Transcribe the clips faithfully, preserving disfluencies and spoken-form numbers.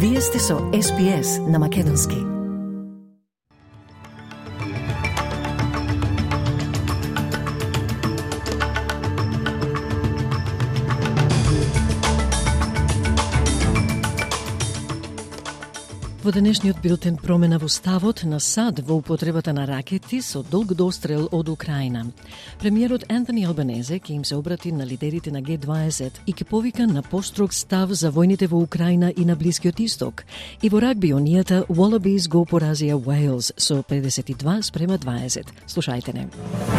Вие сте со Ес Би Ес на Македонски. Во денешниот билтен промена во ставот на САД во употребата на ракети со долг дострел од Украина. Премиерот Антони Албанезе ќе им се обрати на лидерите на Ге дваесет и ќе повика на построг став за војните во Украина и на Блискиот Исток. И во рагби унијата Wallabies го поразија Уейлс со педесет и два спрема дваесет. Слушајте не.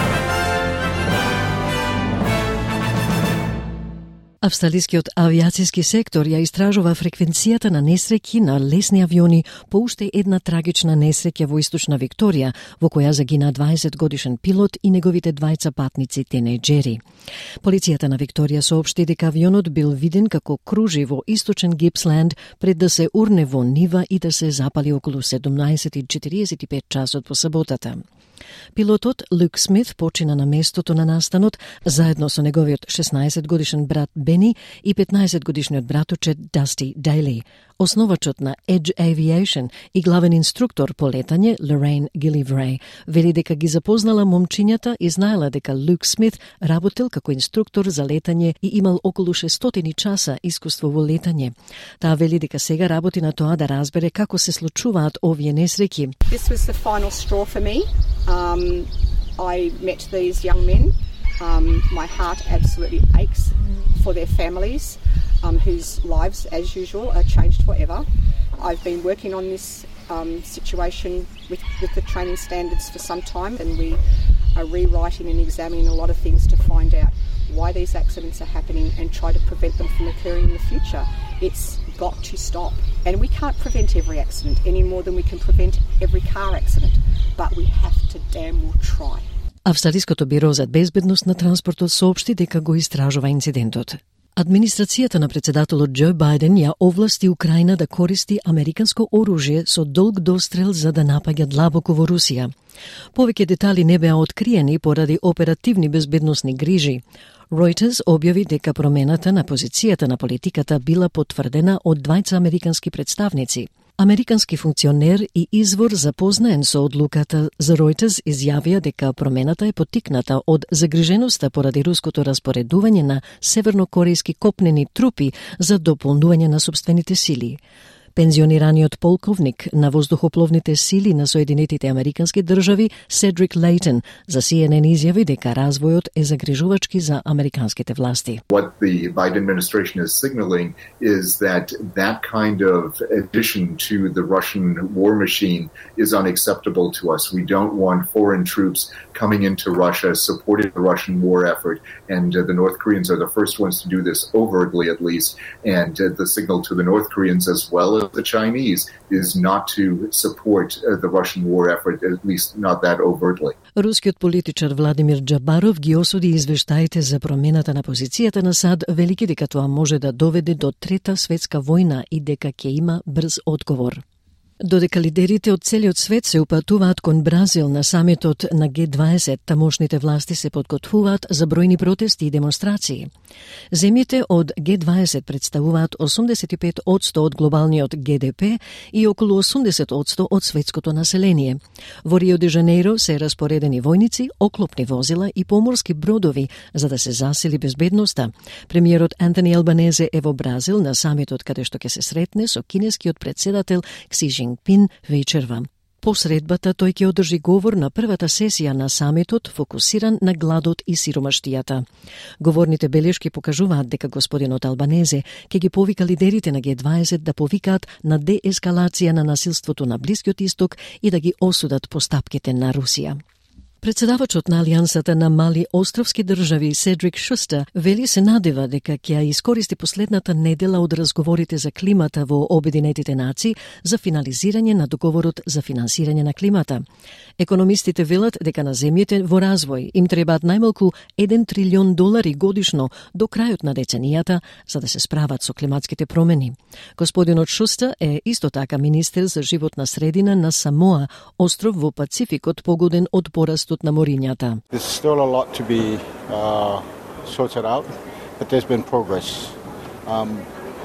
Австралискиот авиацијски сектор ја истражува фреквенцијата на несреќи на лесни авиони по уште една трагична несреќа во Источна Викторија, во која загина дваесет годишен пилот и неговите двајца патници тинејџери. Полицијата на Викторија соопшти дека авионот бил виден како кружи во Источен Гипсленд пред да се урне во нива и да се запали околу седумнаесет и четириесет и пет часот по саботата. Пилотот Люк Смит почина на местото на настанот заедно со неговиот шеснаесет годишен брат Бени и петнаесет годишниот браточе Дасти Дейли. Основачот на Edge Aviation и главен инструктор по летање Лорейн Гиливрей вели дека ги запознала момчињата и знаела дека Люк Смит работел како инструктор за летање и имал околу шестстотини часа искуство во летање. Таа вели дека сега работи на тоа да разбере како се случуваат овие несреќи. This was the final straw for me. Um, I met these young men. Um, my heart absolutely aches for their families, um, whose lives, as usual, are changed forever. I've been working on this um, situation with, with the training standards for some time, and we are rewriting and examining a lot of things to find out why these accidents are happening and try to prevent them from occurring in the future. It's got to stop. And we can't prevent every accident any more than we can prevent every car accident, but we have to damn well try. Австралиското биро за безбедност на транспортот соопшти дека го истражува инцидентот. Администрацијата на председателот Џо Бајден ја овласти Украина да користи американско оружје со долг дострел за да напаѓа длабоко во Русија. Повеќе детали не беа откриени поради оперативни безбедносни грижи. Reuters објави дека промената на позицијата на политиката била потврдена од двајца американски представници. Американски функционер и извор запознаен со одлуката за Reuters изјавија дека промената е поттикната од загриженоста поради руското распоредување на севернокорејски копнени трупи за дополнување на сопствените сили. Пензионираниот полковник на воздухопловните сили на Соединетите Американски држави Седрик Лейтон за Си Ен Ен изјави дека развојот е загрижувачки за американските власти. What the Biden administration is signaling is that that kind of addition to the Russian war machine is unacceptable to us. We don't want foreign troops coming into Russia supporting the Russian war effort, and uh, the North Koreans are the first ones to do this overtly at least, and uh, the signal to the North Koreans as well as the Chinese is not to support uh, the Russian war effort, at least not that overtly. Рускиот политичар Владимир Џабаров ги осуди извештаите за промената на позицијата на САД, велики дека тоа може да доведе до трета светска војна и дека ќе има брз одговор. Додека лидерите од целиот свет се упатуваат кон Бразил на самитот на Ге дваесет, тамошните власти се подготвуваат за бројни протести и демонстрации. Земјите од Ге дваесет представуваат осумдесет и пет одсто од глобалниот Ге Де Пе и околу осумдесет одсто од светското население. Во Рио де Жанеиро се распоредени војници, оклопни возила и поморски бродови за да се засили безбедноста. Премиерот Антони Албанезе е во Бразил на самитот каде што ќе се сретне со кинескиот председател Кси Жинпин вечерва. По средбата тој ќе одржи говор на првата сесија на самитот фокусиран на гладот и сиромаштијата. Говорните белешки покажуваат дека господинот Албанезе ќе ги повика лидерите на Ге дваесет да повикаат на деескалација на насилството на Блискиот Исток и да ги осудат постапките на Русија. Председавачот на Алијансата на мали островски држави Седрик Шустер вели се надева дека ќе ја искористи последната недела од разговорите за климата во Обединетите нации за финализирање на договорот за финансирање на климата. Економистите велат дека на земјите во развој им требаат најмалку еден трилион долари годишно до крајот на деценијата за да се справат со климатските промени. Господинот Шустер е исто така министер за животна средина на Самоа, остров во Пацификот погоден од порастот на морињата. There's still a lot to be uh, sorted out, but there's been progress. Um,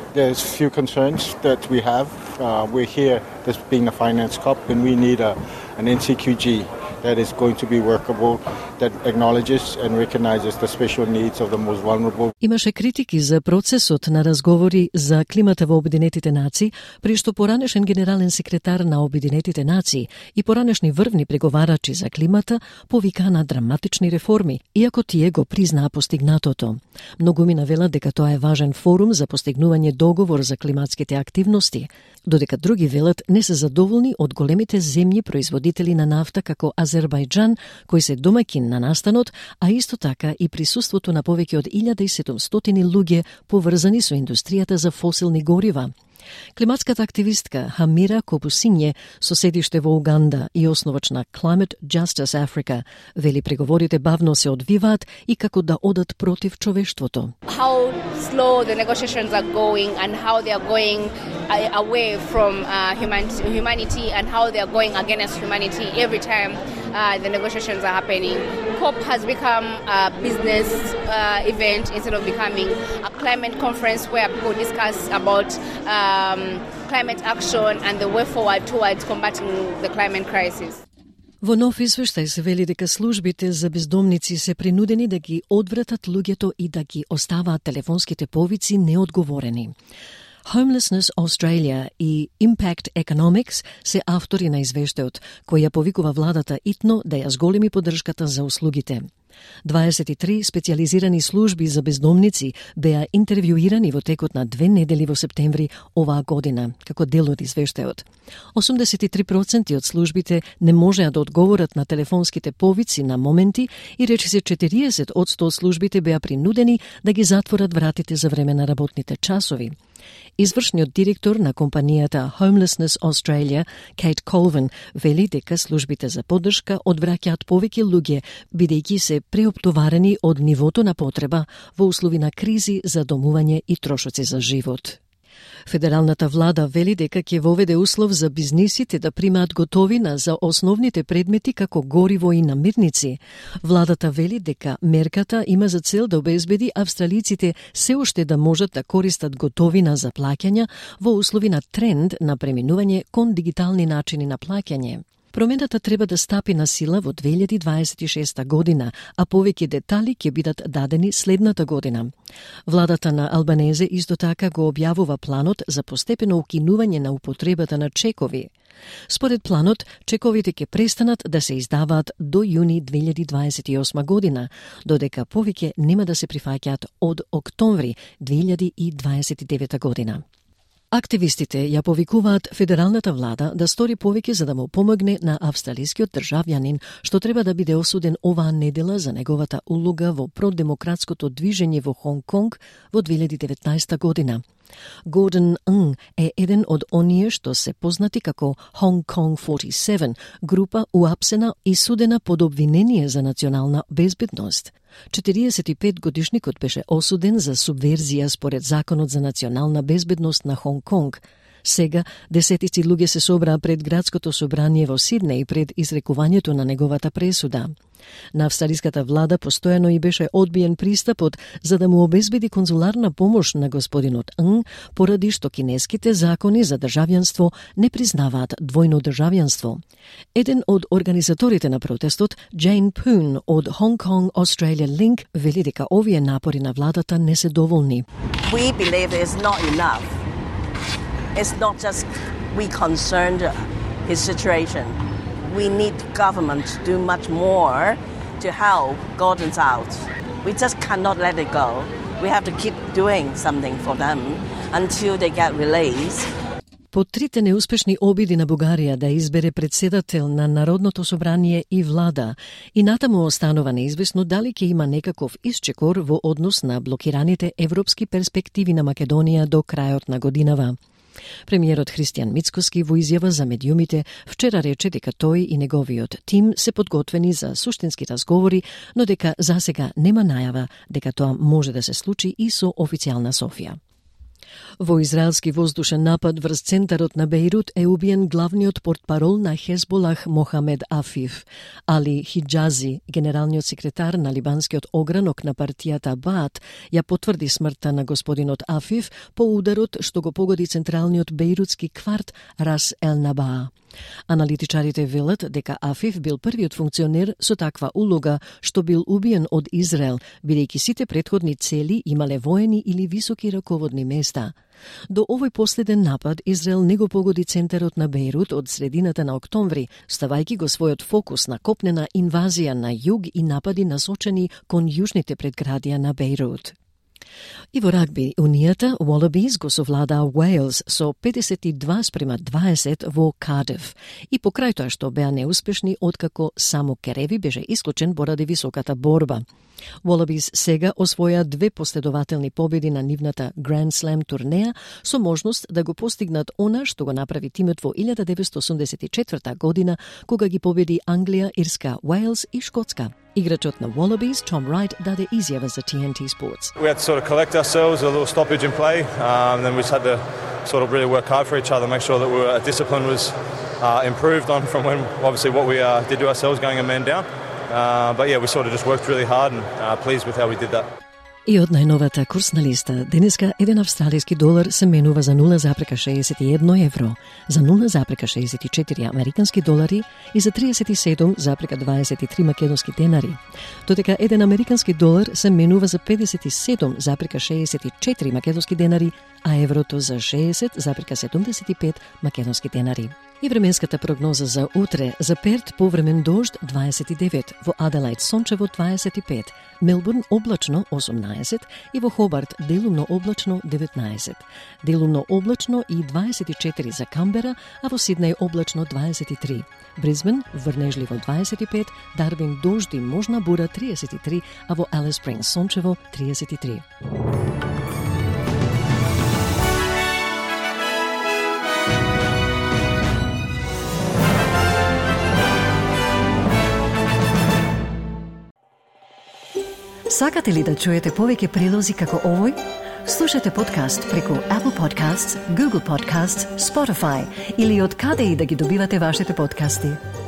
There's few concerns that we have. Uh, we're here, this being a finance COP, and we need a, an N C Q G that is going to be workable, that acknowledges and recognizes the special needs of the most vulnerable. Имаше критики за процесот на разговори за климата во Обединетите нации, при што поранешен генерален секретар на Обединетите нации и поранешни врвни преговарачи за климата повика на драматични реформи, иако тие го признаа постигнатото. Многумина велат дека тоа е важен форум за постигнување договор за климатските активности, додека други велат не се задоволни од големите земји производители на нафта како Азербајџан, кој се домаќин на настанот, а исто така и присуството на повеќе од илјада и седумстотини луѓе поврзани со индустријата за фосилни горива. Климатската активистка Хамира Копусинје, со седиште во Уганда и основач на Climate Justice Africa, вели преговорите бавно се одвиваат и како да одат против човештвото. How slow the negotiations are going and how they are going away from uh, humanity and how they are going against humanity every time uh, the negotiations are happening. COP has become a business uh, event instead of becoming a climate conference where people discuss about um, climate action and the way forward towards combating the climate crisis. Во нов извештај се вели дека службите за бездомници се принудени да ги одвратат луѓето и да ги оставаат телефонските повици неодговорени. Homelessness Australia и Impact Economics се автори на извештајот, кој ја повикува владата итно да ја зголеми поддршката за услугите. дваесет и три специјализирани служби за бездомници беа интервјуирани во текот на две недели во септември оваа година, како дел од извештајот. осумдесет и три проценти од службите не можеа да одговорат на телефонските повици на моменти и речиси четириесет одсто од службите беа принудени да ги затворат вратите за време на работните часови. Извршниот директор на компанијата Homelessness Australia, Kate Colvin, вели дека службите за поддршка одвраќаат повеќе луѓе, бидејќи се преоптоварени од нивото на потреба во услови на кризи за домување и трошоци за живот. Федералната влада вели дека ќе воведе услов за бизнисите да примаат готовина за основните предмети како гориво и намирници. Владата вели дека мерката има за цел да обезбеди австралиците се уште да можат да користат готовина за плаќања во услови на тренд на преминување кон дигитални начини на плаќање. Промената треба да стапи на сила во две илјади дваесет и шеста година, а повеќе детали ќе бидат дадени следната година. Владата на Албанезе исто така го објавува планот за постепено укинување на употребата на чекови. Според планот, чековите ќе престанат да се издаваат до јуни две илјади дваесет и осма година, додека повеќе нема да се прифаќаат од октомври две илјади дваесет и девета година. Активистите ја повикуваат федералната влада да стори повеќе за да му помогне на австралискиот државјанин, што треба да биде осуден оваа недела за неговата улога во продемократското движење во Хонг Конг во две илјади деветнаесета година. Гордон Ng е еден од оние што се познати како Hong Kong форти севен, група уапсена и судена под обвинение за национална безбедност. четириесет и пет годишникот беше осуден за субверзија според Законот за национална безбедност на Хонг Конг. Сега, десетици луѓе се собраа пред градското собрание во Сиднеј пред изрекувањето на неговата пресуда. На австралиската влада постојано и беше одбиен пристапот за да му обезбеди конзуларна помош на господинот Ng, поради што кинеските закони за државјанство не признаваат двојно државјанство. Еден од организаторите на протестот, Jane Poon од Hong Kong Australia Link, вели дека овие напори на владата не се доволни. We believe it's not enough. It's not just we concerned his situation. We need government to do much more to help Gordon's out. We just cannot let it go. We have to keep doing something for them until they get released. По трите неуспешни обиди на Бугарија да избере председател на Народното собрание и влада, и натаму останува неизвестно дали ќе има некаков исчекор во однос на блокираните европски перспективи на Македонија до крајот на годинава. Премиерот Христијан Мицкоски во изјава за медиумите вчера рече дека тој и неговиот тим се подготвени за суштински разговори, но дека засега нема најава дека тоа може да се случи и со официјална Софија. Во израелски воздушен напад врз центарот на Бејрут е убиен главниот портпарол на Хезболах Мохамед Афиф. Али Хиджази, генералниот секретар на либанскиот огранок на партијата Баат, ја потврди смртта на господинот Афиф по ударот што го погоди централниот бејрутски кварт Рас Ел Набаа. Аналитичарите велат дека Афиф бил првиот функционер со таква улога што бил убиен од Израел, бидејќи сите претходни цели имале воени или високи раководни места. До овој последен напад Израел не го погоди центарот на Бејрут од средината на октомври, ставајќи го својот фокус на копнена инвазија на југ и напади насочени кон јужните предградија на Бејрут. И во рагби, унијата Wallabies го совладаа Уейлс со педесет и два спрема дваесет во Кардиф. И покрај тоа што беа неуспешни откако само Кереви беше исклучен поради високата борба. Wallabies сега освоја две последователни победи на нивната Grand Slam турнеја со можност да го постигнат она што го направи тимот во илјада деветстотини осумдесет и четврта година, кога ги победи Англија, Ирска, Уейлс и Шкотска. Играчот на Wallabies, Tom Wright, даде изјава за T N T Sports. We had to sort of collect ourselves, a little stoppage in play, um, then we just had to sort of really work hard for each other, make sure that we were, our discipline was uh, improved on from when, obviously, what we uh, did to ourselves going a man down. Uh, but yeah, we sort of just worked really hard and uh, pleased with how we did that. И од најновата курсна листа, денеска еден австралиски долар се менува за нула запрека шеесет и едно евро, за нула запрека шеесет и четири американски долари и за триесет и седум запрека дваесет и три македонски денари. Додека еден американски долар се менува за педесет и седум запрека шеесет и четири македонски денари, а еврото за шеесет запрека седумдесет и пет македонски денари. И временската прогноза за утре: за Перт повремен дожд дваесет и девет, во Аделајд сончево дваесет и пет, Мелбурн облачно осумнаесет и во Хобарт делумно облачно деветнаесет. Делумно облачно и дваесет и четири за Камбера, а во Сиднеј облачно дваесет и три. Брисбен врнежливо дваесет и пет, Дарвин дожд и можна бура триесет и три, а во Алис Спрингс сончево триесет и три. Сакате ли да чуете повеќе прилози како овој? Слушате подкаст преку Apple Podcasts, Google Podcasts, Spotify или од каде и да ги добивате вашите подкасти.